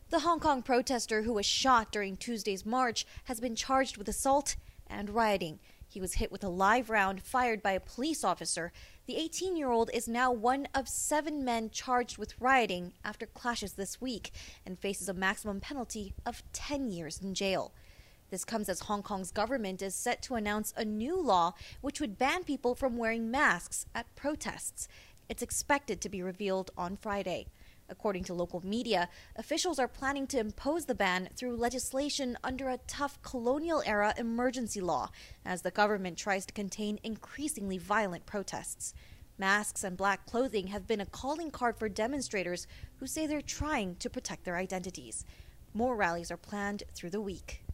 The Hong Kong protester who was shot during Tuesday's march has been charged with assault and rioting. He was hit with a live round fired by a police officer. The 18-year-old is now one of 7 men charged with rioting after clashes this week and faces a maximum penalty of 10 years in jail. This comes as Hong Kong's government is set to announce a new law which would ban people from wearing masks at protests. It's expected to be revealed on Friday. According to local media, officials are planning to impose the ban through legislation under a tough colonial-era emergency law as the government tries to contain increasingly violent protests. Masks and black clothing have been a calling card for demonstrators who say they're trying to protect their identities. More rallies are planned through the week.